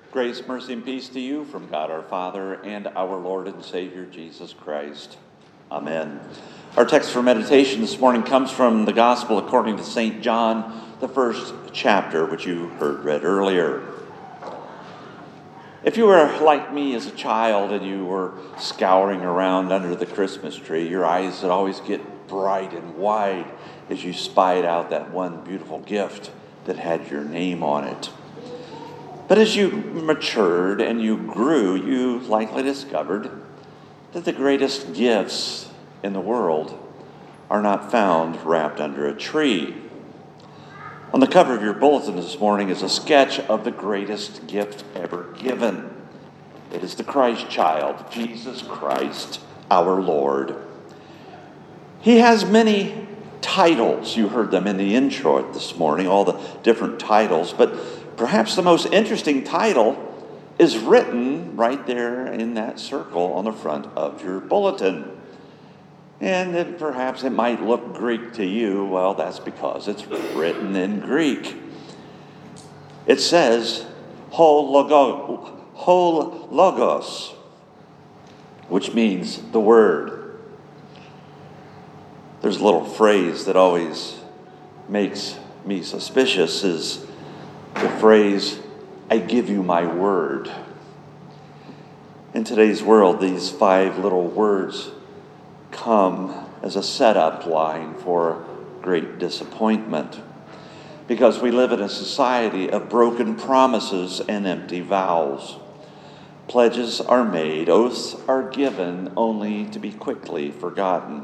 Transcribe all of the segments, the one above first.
Grace, mercy, and peace to you from God our Father and our Lord and Savior Jesus Christ. Amen. Our text for meditation this morning comes from the Gospel according to St. John, the first chapter, which you heard read earlier. If you were like me as a child and you were scouring around under the Christmas tree, your eyes would always get bright and wide as you spied out that one beautiful gift that had your name on it. But as you matured and you grew, you likely discovered that the greatest gifts in the world are not found wrapped under a tree. On the cover of your bulletin this morning is a sketch of the greatest gift ever given. It is the Christ child, Jesus Christ, our Lord. He has many titles. You heard them in the intro this morning, all the different titles, but perhaps the most interesting title is written right there in that circle on the front of your bulletin. And then perhaps it might look Greek to you. Well, that's because it's written in Greek. It says, ho logos, which means the Word. There's a little phrase that always makes me suspicious is the phrase, I give you my word. In today's world, these 5 little words come as a setup line for great disappointment because we live in a society of broken promises and empty vows. Pledges are made, oaths are given only to be quickly forgotten.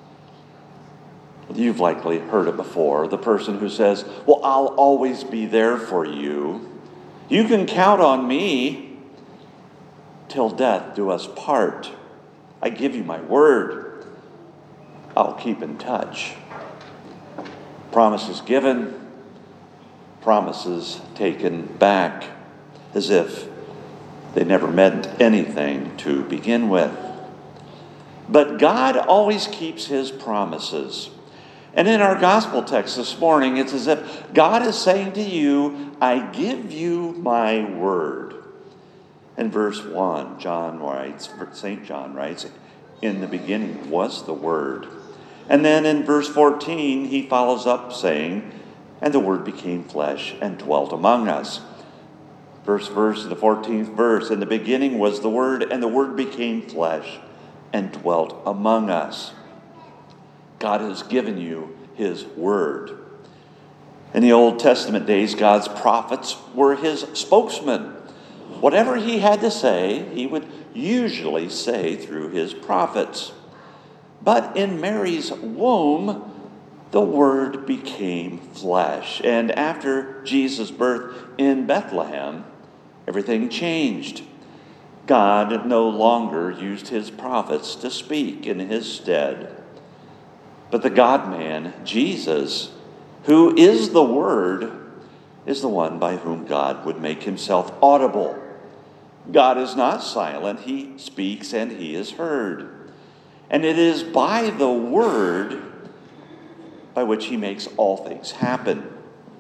You've likely heard it before. The person who says, well, I'll always be there for you. You can count on me till death do us part. I give you my word. I'll keep in touch. Promises given, promises taken back, as if they never meant anything to begin with. But God always keeps his promises. And in our gospel text this morning, it's as if God is saying to you, I give you my word. In verse 1, St. John writes, in the beginning was the Word. And then in verse 14, he follows up saying, and the Word became flesh and dwelt among us. The 14th verse, in the beginning was the Word, and the Word became flesh and dwelt among us. God has given you his word. In the Old Testament days, God's prophets were his spokesman. Whatever he had to say, he would usually say through his prophets. But in Mary's womb, the Word became flesh. And after Jesus' birth in Bethlehem, everything changed. God no longer used his prophets to speak in his stead. But the God-man, Jesus, who is the Word, is the one by whom God would make himself audible. God is not silent. He speaks and he is heard. And it is by the Word by which he makes all things happen.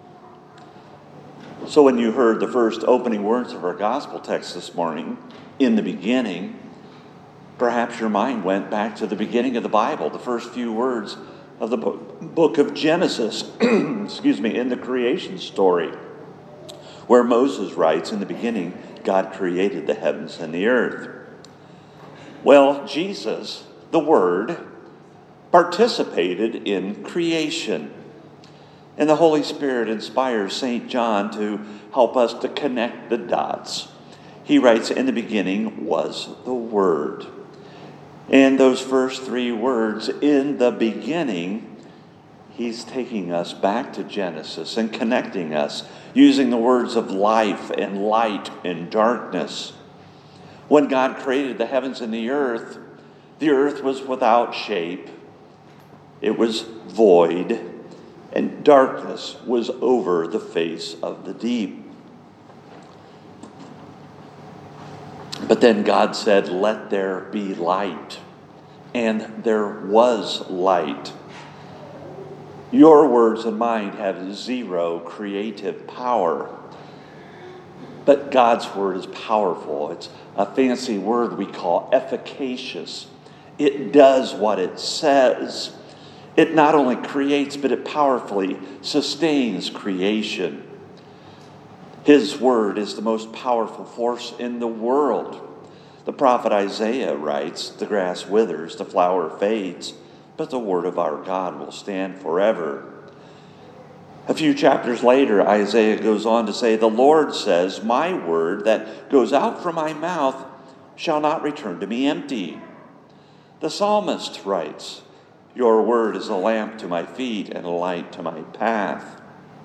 So when you heard the first opening words of our gospel text this morning, in the beginning, perhaps your mind went back to the beginning of the Bible, the first few words of the book of Genesis, in the creation story, where Moses writes, in the beginning, God created the heavens and the earth. Well, Jesus, the Word, participated in creation. And the Holy Spirit inspires St. John to help us to connect the dots. He writes, in the beginning was the Word. And those first 3 words, in the beginning, he's taking us back to Genesis and connecting us using the words of life and light and darkness. When God created the heavens and the earth was without shape. It was void, and darkness was over the face of the deep. But then God said, let there be light. And there was light. Your words and mine have zero creative power. But God's word is powerful. It's a fancy word we call efficacious. It does what it says. It not only creates, but it powerfully sustains creation. His word is the most powerful force in the world. The prophet Isaiah writes, "The grass withers, the flower fades, but the word of our God will stand forever." A few chapters later, Isaiah goes on to say, "The Lord says, my word that goes out from my mouth shall not return to me empty." The psalmist writes, "Your word is a lamp to my feet and a light to my path."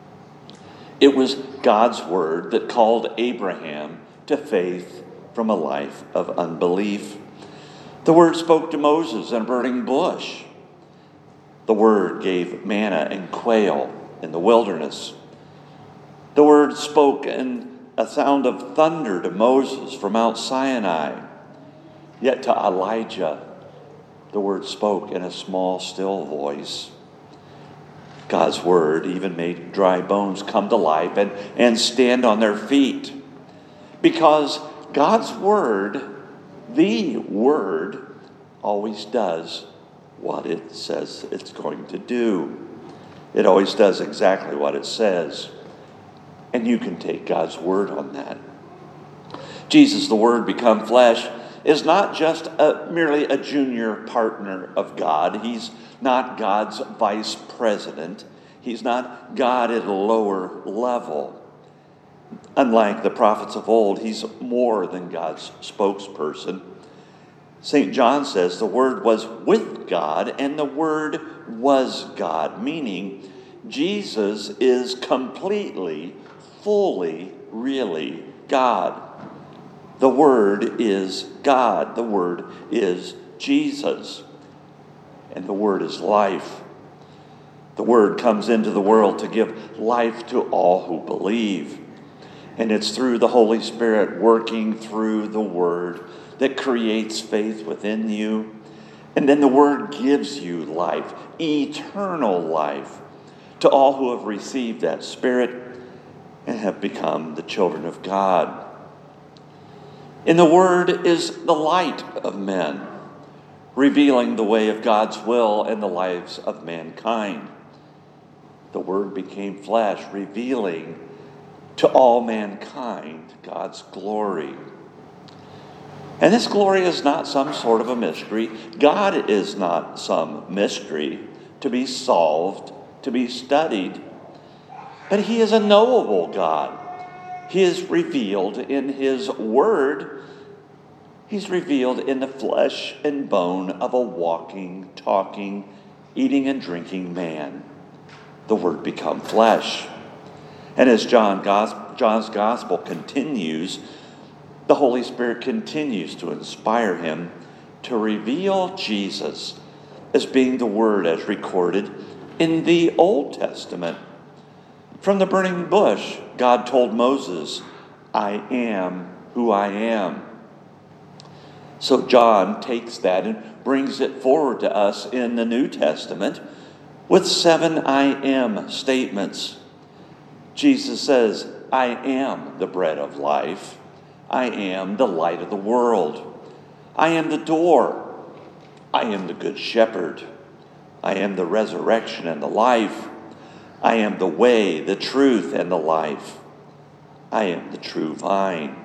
It was God's word that called Abraham to faith from a life of unbelief. The word spoke to Moses in a burning bush. The word gave manna and quail in the wilderness. The word spoke in a sound of thunder to Moses from Mount Sinai. Yet to Elijah, the word spoke in a small, still voice. God's word even made dry bones come to life and stand on their feet. Because God's word, the word, always does what it says it's going to do. It always does exactly what it says. And you can take God's word on that. Jesus, the Word become flesh, is not just merely a junior partner of God. He's not God's vice president. He's not God at a lower level. Unlike the prophets of old, he's more than God's spokesperson. St. John says the Word was with God and the Word was God, meaning Jesus is completely, fully, really God. The Word is God. The Word is Jesus. And the Word is life. The Word comes into the world to give life to all who believe. And it's through the Holy Spirit working through the Word that creates faith within you. And then the Word gives you life, eternal life, to all who have received that Spirit and have become the children of God. In the Word is the light of men, revealing the way of God's will in the lives of mankind. The Word became flesh, revealing to all mankind God's glory. And this glory is not some sort of a mystery. God is not some mystery to be solved, to be studied. But he is a knowable God. He is revealed in his word. He's revealed in the flesh and bone of a walking, talking, eating and drinking man. The Word become flesh. And as John's gospel continues, the Holy Spirit continues to inspire him to reveal Jesus as being the Word as recorded in the Old Testament. From the burning bush, God told Moses, "I am who I am." So John takes that and brings it forward to us in the New Testament with 7 I am statements. Jesus says, "I am the bread of life. I am the light of the world. I am the door. I am the good shepherd. I am the resurrection and the life. I am the way, the truth, and the life. I am the true vine."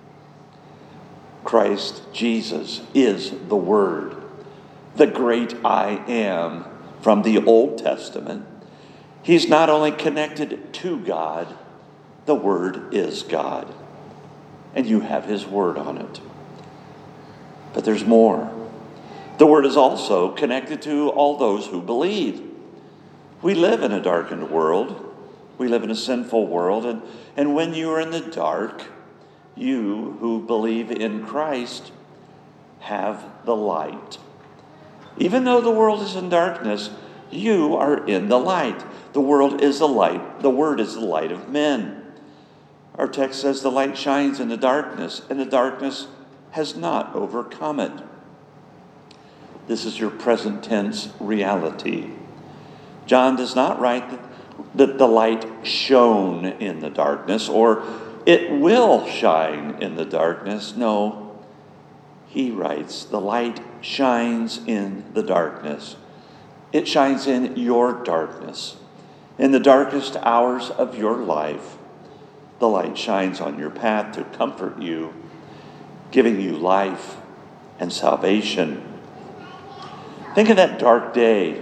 Christ Jesus is the Word, the great I am from the Old Testament. He's not only connected to God, the Word is God. And you have his word on it. But there's more. The Word is also connected to all those who believe. We live in a darkened world. We live in a sinful world. And when you are in the dark, you who believe in Christ have the light. Even though the world is in darkness, you are in the light. The world is the light. The Word is the light of men. Our text says the light shines in the darkness, and the darkness has not overcome it. This is your present tense reality. John does not write that the light shone in the darkness or it will shine in the darkness. No, he writes, the light shines in the darkness. It shines in your darkness. In the darkest hours of your life, the light shines on your path to comfort you, giving you life and salvation. Think of that dark day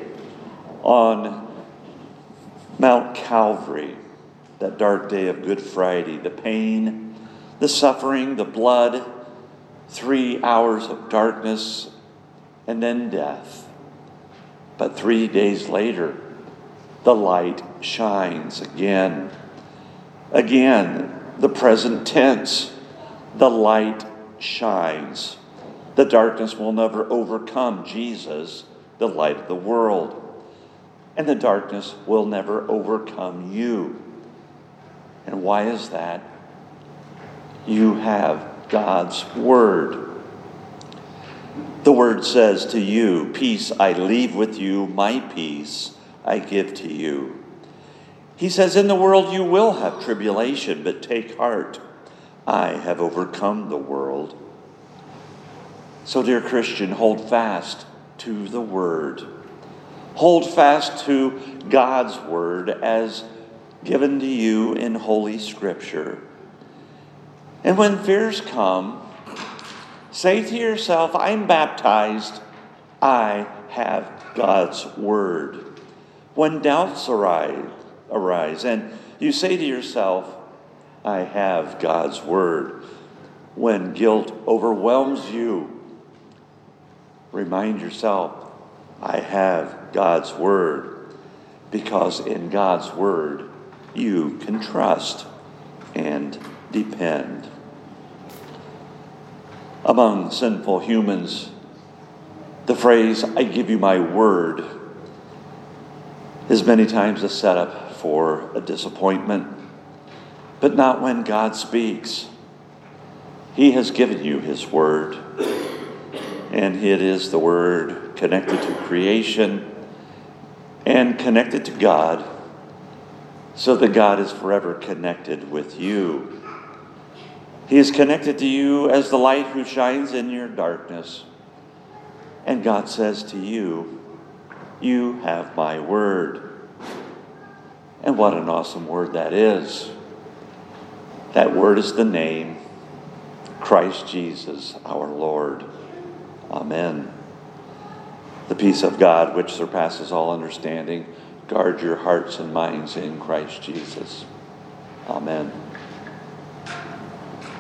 on Mount Calvary, that dark day of Good Friday, the pain, the suffering, the blood, 3 hours of darkness, and then death. But 3 days later, the light shines again. Again, the present tense, the light shines. The darkness will never overcome Jesus, the light of the world. And the darkness will never overcome you. And why is that? You have God's Word. The Word says to you, peace I leave with you, my peace I give to you. He says, in the world you will have tribulation, but take heart. I have overcome the world. So, dear Christian, hold fast to the Word. Hold fast to God's Word as given to you in Holy Scripture. And when fears come, say to yourself, I'm baptized. I have God's Word. When doubts arise, and you say to yourself, I have God's Word. When guilt overwhelms you, remind yourself, I have God's Word, because in God's Word you can trust and depend. Among sinful humans, the phrase, I give you my word, is many times a setup for a disappointment, but not when God speaks. He has given you his word, and it is the word connected to creation and connected to God, so that God is forever connected with you. He is connected to you as the light who shines in your darkness. And God says to you, you have my word. And what an awesome word that is. That word is the name, Christ Jesus our Lord. Amen. The peace of God, which surpasses all understanding, guard your hearts and minds in Christ Jesus. Amen.